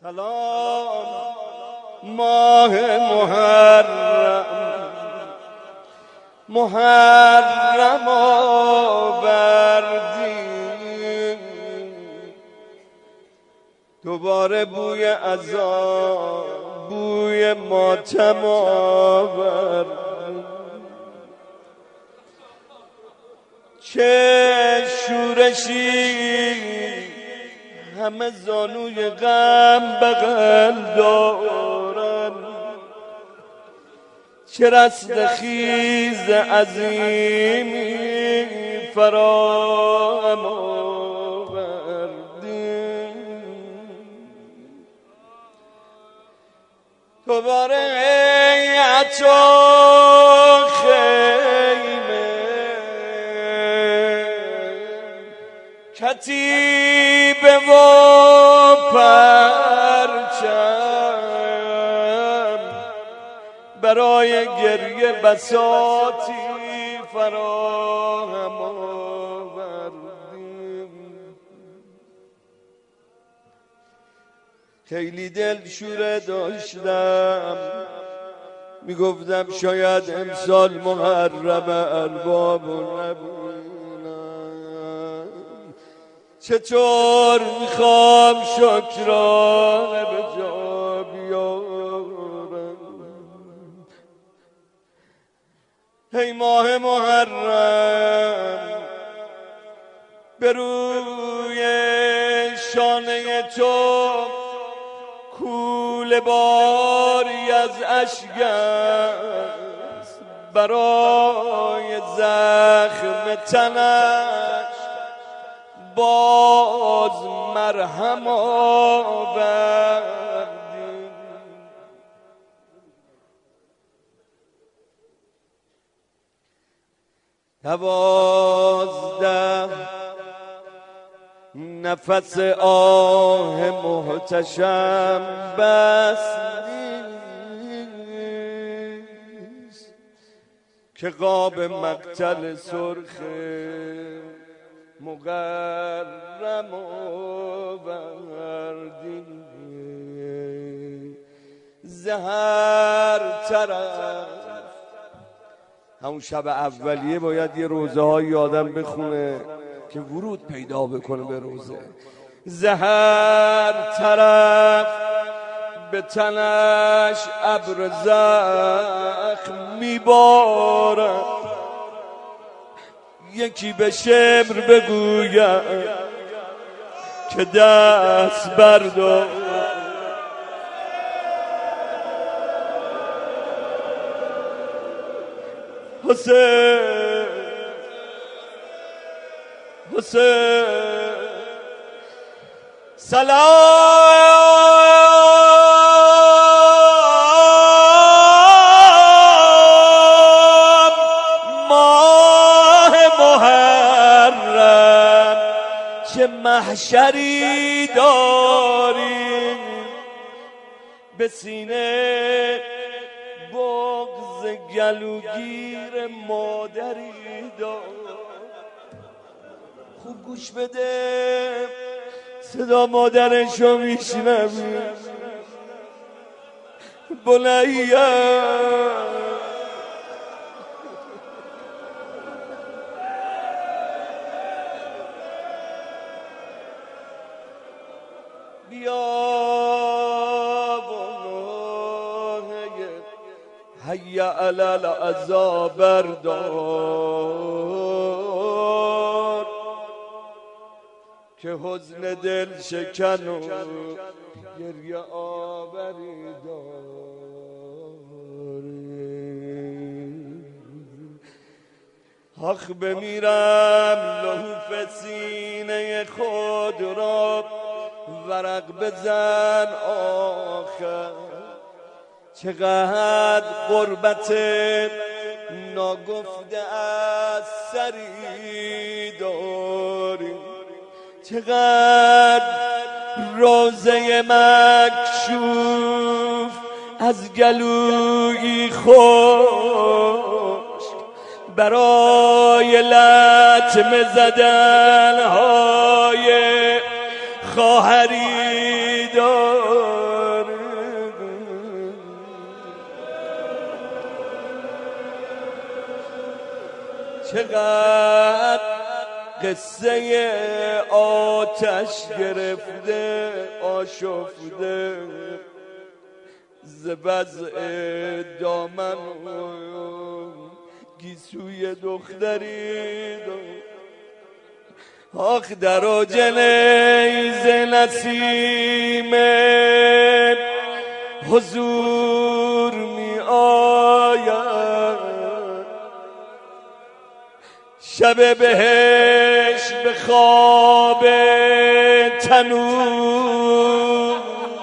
سلام ماه محرم آوردی، دوباره بوی عذاب بوی ماتم آوردی. چه شورشی همه زانوی غم بغل دارن، چه رستخیز عظیمی فراهم آوردی. دوباره ای عطا خیمه کتیبه و پرچم، برای گریه بساطی فراهم آوردیم. خیلی دل شوره داشتم، میگفتم شاید امسال محرم ارباب نبودم. چطور میخوام شکرانه به جا بیارم. ای ماه محرم، به روی شانه تو کوله باری از اشک است، برای زخم تنش باز مرهم آوردی. دوازده نفس آه محتشم بس نیست که قاب مقتل سرخ مقرم آوردی. زهر طرف همون شب اولیه باید یه روزه های آدم بخونه که ورود پیدا بکنه به روزه. زهر طرف به تنش ابر زخم میبارد، یکی به شمر بگوید که دست بردار. حسین حسین سلام ماه محرم، چه محشری داری به سینه، بغض گلوگیر مادری دار. خوب گوش بده، صدا مادرشو میشنوی. بنیه بیا حی علی العزا بردار، که حزن دل شکن و گریه آوری داری. آخ بمیرم لحوف سینه خود را ورق بزن آخر، چقدر غربت ناگفته از سری داری، چقدر روزه مکشوف از گلوی خشک، برای لطمه زدن های خواهری داری. چقدر قصه آتش گرفته آشفته ز وضع دامن و گیسوی دختری آخ در آجل ایز نسیم حضور می آید شب بهش به خواب تنور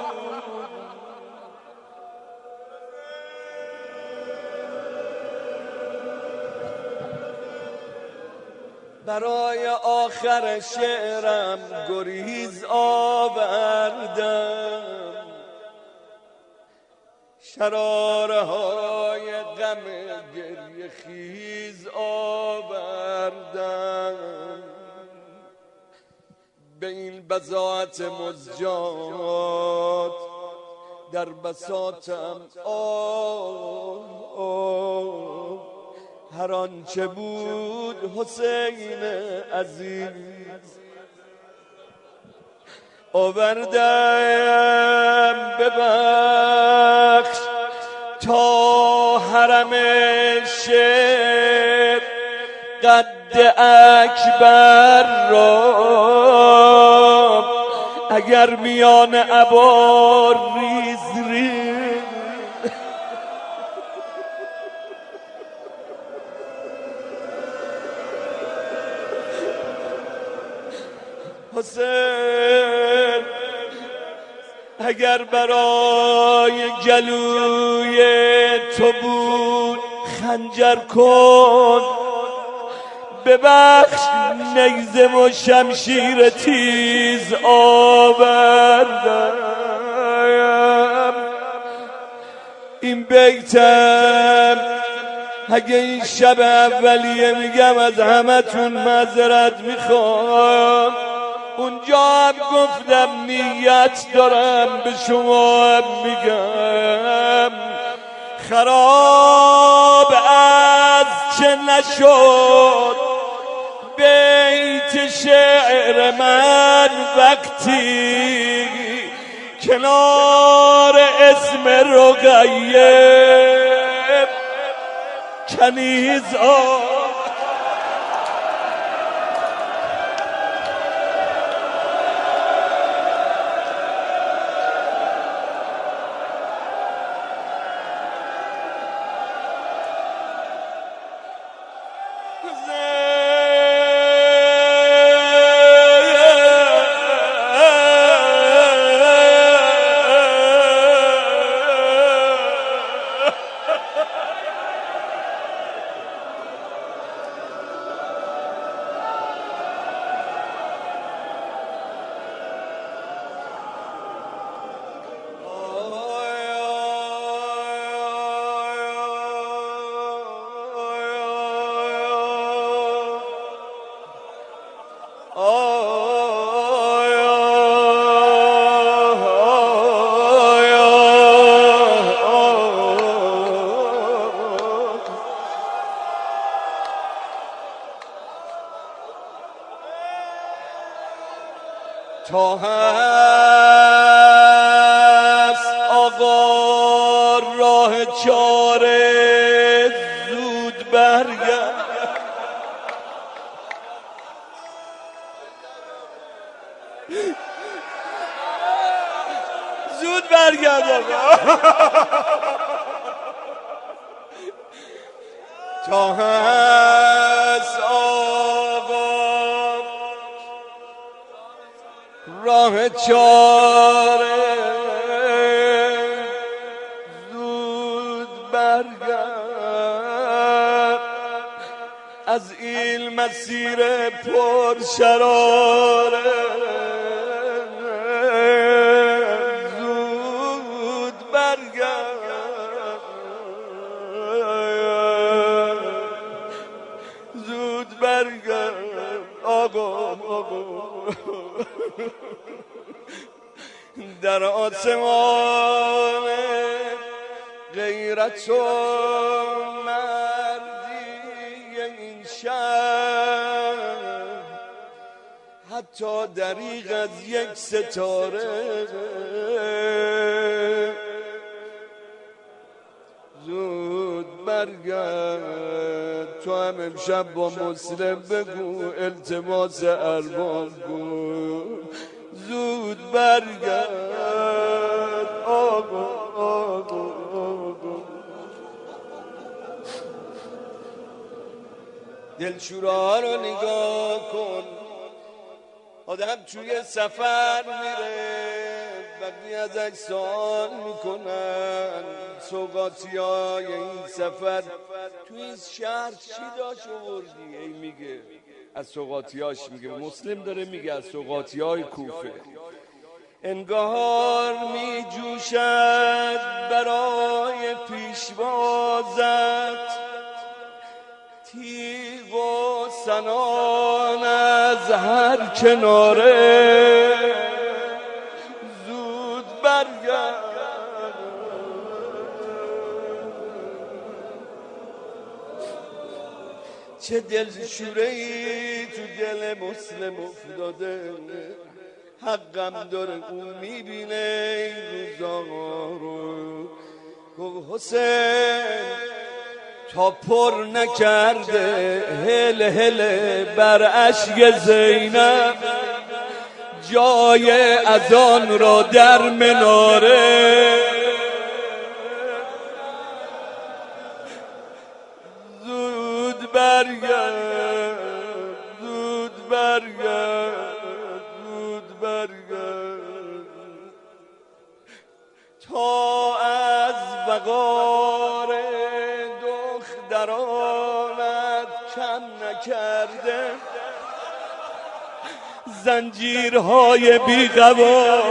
برای آخر شعرم گریز آوردم شراره های غم گریه خیز آوردم به این بضاعت مزجات در بساطم هر آنچه بود حسین عزیز آوردم ببخش تا حرم شعر قد اکبر را اگر میان ابار ریز حسین اگر برای گلوی تو بود خنجر کن ببخش نیزه و شمشیر تیز آوردم این بیتم اگه این شب اولیه میگم از همتون معذرت میخوام اونجا هم گفتم نیت دارم به شما هم میگم خراب از چه نشد بیت شعر من وقتی کنار اسم رقیه کنیز تا هست آقا راه چاره زود برگرد زود برگرد تا هست راه چاره زود برگرد از این مسیر پر شراره زود برگرد زود برگرد آقا در آسمان غیرت و مردی این شهر حتی دریغ از یک ستاره. زود برگرد تو هم امشب با مسلم بگو التماس ارباب گو. زود برگرد آقا آقا آقا. دلشوره رو نگاه کن، آدم توی سفر میره وقتی ازش سوال میکنن سوغاتی های این سفر توی این شهر چی داشت آوردی؟ ای میگه از سوغاتی هاش میگه، مسلم داره میگه از سوغاتی های کوفه. انگار میجوشد برای پیشوازت تیغ و سنان از هر کناره. زود برگرد چه دلشوره‌ای تو دل مسلم افتاده. حقم داره اون میبینه این روزا رو. گفت حسین تا پر نکرده هل هل بر اشک زینب جای اذان را در مناره. زود برگرد زود برگرد زود برگرد تا از وقار دخترانت کم نکرده زنجیرهای بی‌قوار.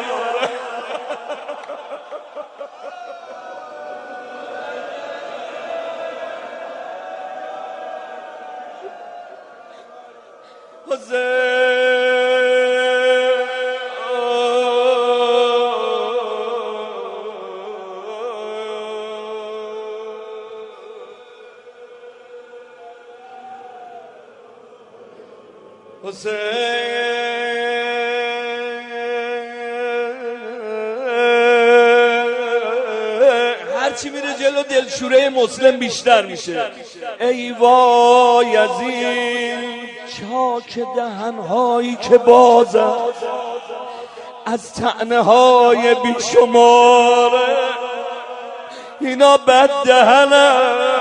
هرچی میره جلو دلشوره مسلم بیشتر میشه. ای وای از این چاک دهنهایی که بازن از طعنه های بیشماره. اینا بد دهنن.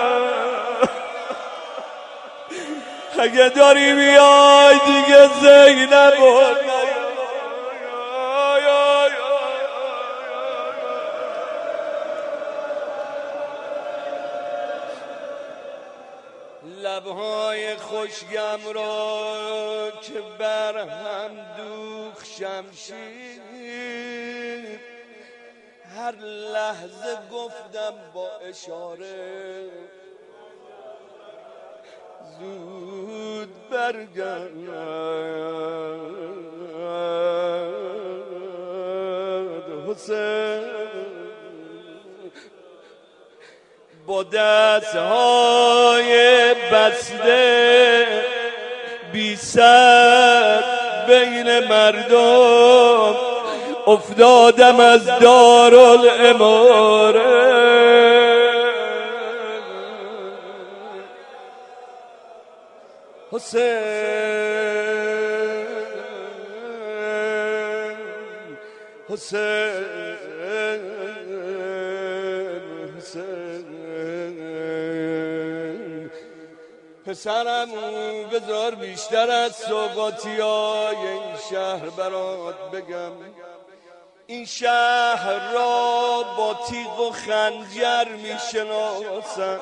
اگه داری بیای دیگه زینب لبهای خوشگم را که بر هم دوخ شمشیر هر لحظه گفتم با اشاره. زود برگرد حسین با دستهای بسته بی سر بین مردم افتادم از دارالاماره. حسین حسین حسین پسرم بذار بیشتر از سوغاتیای این شهر برات بگم. این شهر را با تیغ و خنجر میشناسم،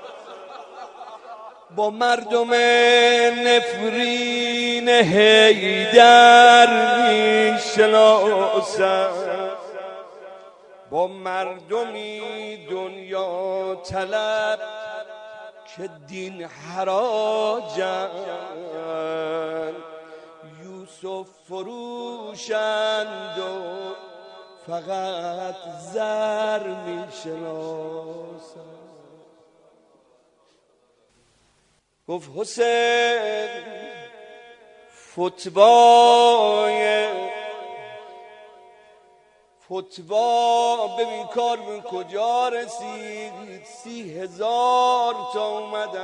با مردم نفرین حیدر میشناسم، با مردمی دنیا طلب که دین حراجن، یوسف فروشند و فقط زر میشناسن. گفت حسین فتوا ببین کار به کجا رسید. 30,000 تا اومدن،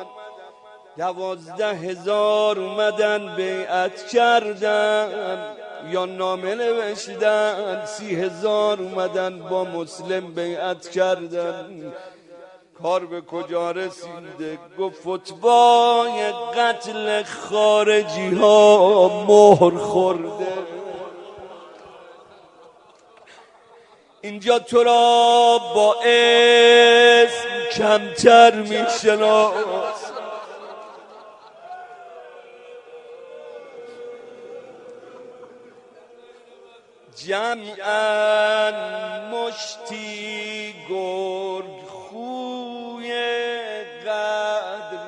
12,000 اومدن بیعت کردن یا نامه نوشتن. 30,000 اومدن با مسلم بیعت کردن. کار به کجا رسیده؟ گفت فتوای قتل خارجی ها مهر خورده. اینجا تو را با اسم کمتر میشناس. جمعاً مشتی گرگ خوی قدر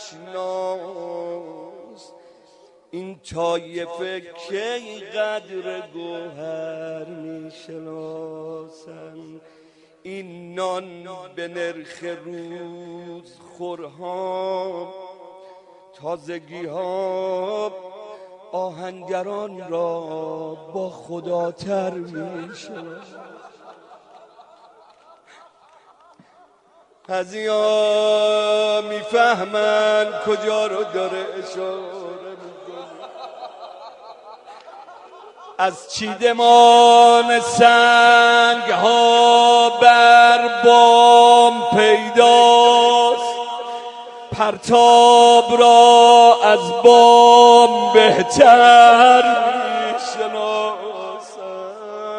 نشناس. این طایفه کی قدر گوهر میشناسن. این نان به نرخ روز خورها، تازگی ها آهنگران را با خدا تر میشناسن. هزیا میفهمن کجا رو داره اشاره میکنه. از چیدمان سنگ ها بر بام پیداست. پرتاب را از بام بهتر میشناسن.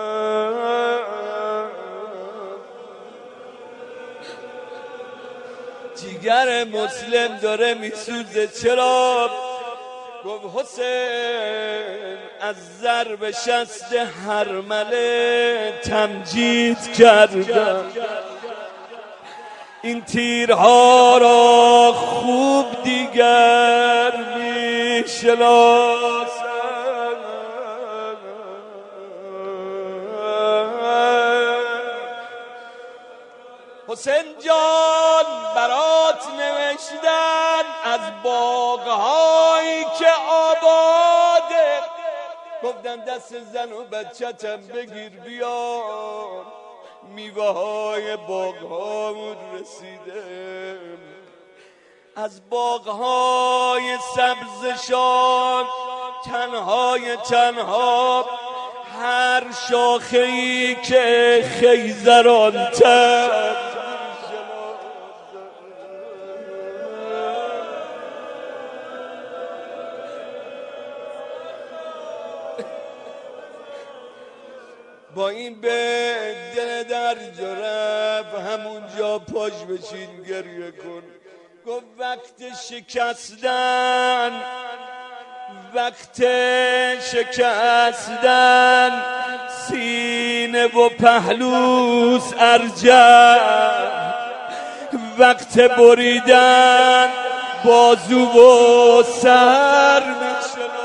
جیگر مسلم داره میسوزه. چرا؟ گفت حسین از ضرب شست هرمله تمجید کردم. این تیرها را خوب دیگر میشناسن. حسین جان برات نوشتن از باغهایی که آباده. گفتن دست زن و بچه‌تم بگیر بیار، میوه های باغهامون رسیده. از باغهای سبزشان تنها هر شاخه‌ای که خیزران تر. با این به دل درج و رفت همونجا پاش بشین گریه کن. گفت وقت شکستن سینه و پهلوس ارجح. وقت بریدن بازو و سر میشناسن.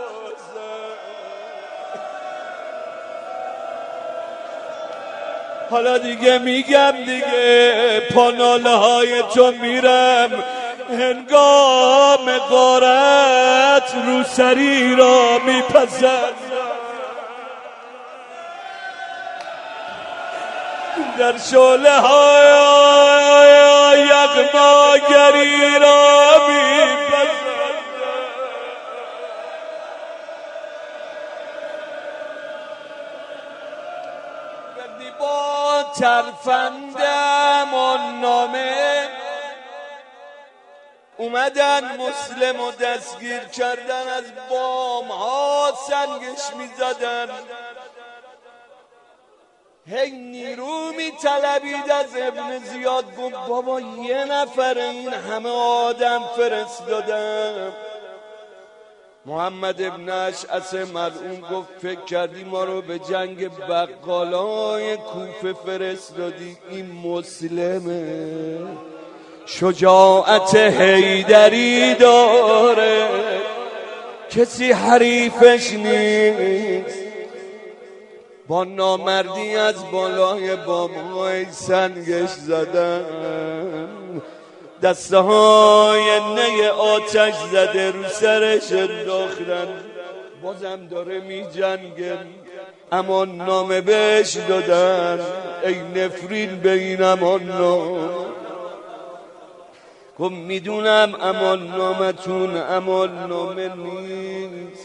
حالا دیگه میگم دیگه پاناله های تو میرم هنگام غارت روسری را میپسند. در شعله های یغماگری را میپسند. با ترفندم و نامه اومدن مسلم و دستگیر کردن. از بام ها سنگش میزدن. هی نیرو میطلبید از ابن زیاد. گفت بابا یه نفر این همه آدم فرستادم. محمد ابن اشعث ملعون گفت فکر کردی ما رو به جنگ بقالای کوفه فرستادی؟ این مسلمه، شجاعت حیدری داره، کسی حریفش نیست. با نامردی از بالای بام‌های سنگش زدن. دسته های نی آتش زده رو سرش انداختن. بازم داره می جنگه، امان نامه بهش دادن، ای نفرین به این امان نامه. گفت میدونم امان نامتون امان نامه نیست،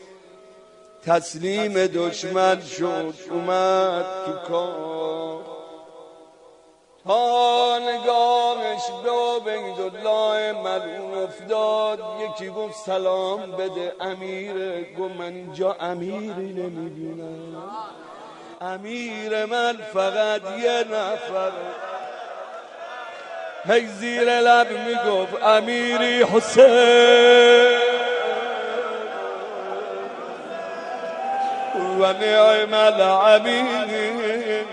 تسلیم دشمن شد اومد تو کار. تا نگاهش به عبیدالله ملعون افتاد، یکی گفت سلام بده امیره. گفت من اینجا امیری نمیبینم، امیر من فقط یه نفر. هی زیر لب میگفت امیری حسین و نعم الامیر.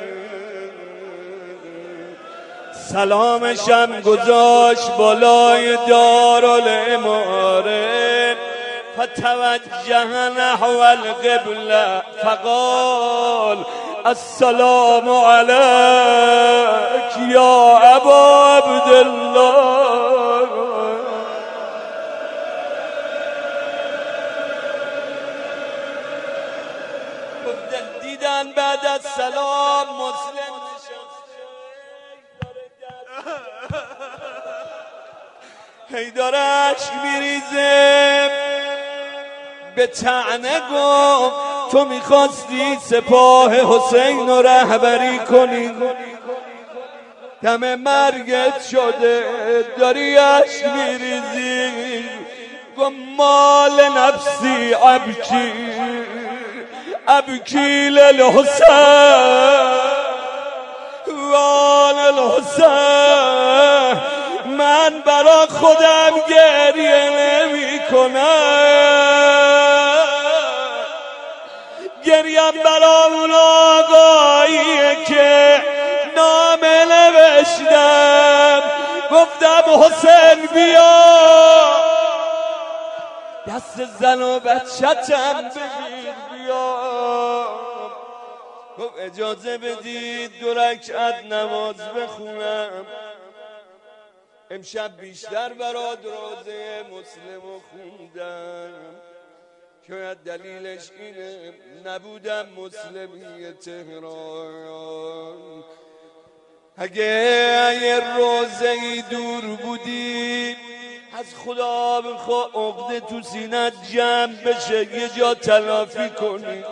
سلامشم گذاشت بالای دارالاماره، فتوجه نحو القبله فقال السلام علیک یا ابا عبدالله. دیدن بعد از سلام مسلم هی داره عشق میریزه، به طعنه گفت تو میخواستی سپاه حسین رو رهبری کنی، دم مرگت شده داری عشق میریزی. گفت مال نفسی ابکی ابکی للحسین وان الحسین. من برا خودم گریه نمی کنم، گریم برا اون آقاییه که نامه نوشتم، گفتم حسین بیا دست زن و بچه‌تم بگیر بیا. گفت اجازه بدید 2 رکعت نماز بخونم، امشب بیشتر برات روزه مسلمو خوندم. شاید دلیلش اینه نبودم مسلمی تهران، اگه روزه ای دور بودی از خدا بخوا عقده تو سینت جمع بشه، یه جا تلافی کنی،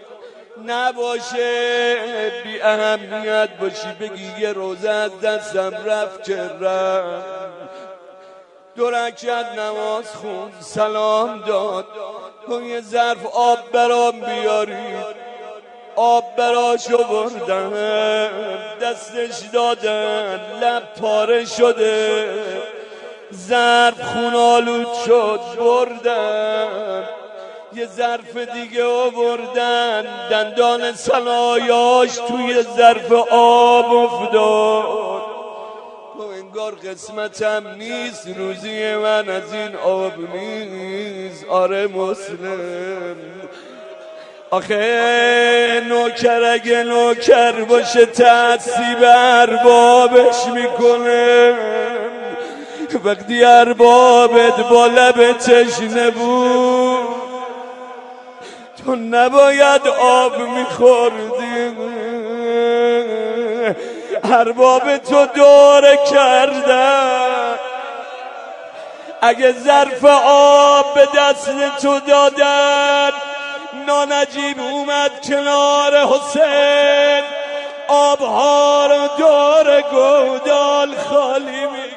نباشه بی اهمیت باشی بگی یه روزه از دستم رفت که رفت. 2 رکعت نماز خوند، سلام داد، تو یه ظرف آب برام بیارید. آب براشو بردن، دستش دادن، لب پاره شده، ظرف خونالود شد بردن. یه ظرف دیگه آوردن، دندان صنایاش توی ظرف آب افتاد. انگار قسمتم نیست، روزی من از این آب نیست. آره مسلم، آخه نوکر اگه نوکر باشه تعصیب اربابش میکنه، وقتی اربابت با لب تشنه بود تو نباید آب میخوردی. ارباب تو دوره کردن، اگه ظرف آب به دست تو دادن، نانجیب اومد کنار حسین، آبها رو دور گودال خالی می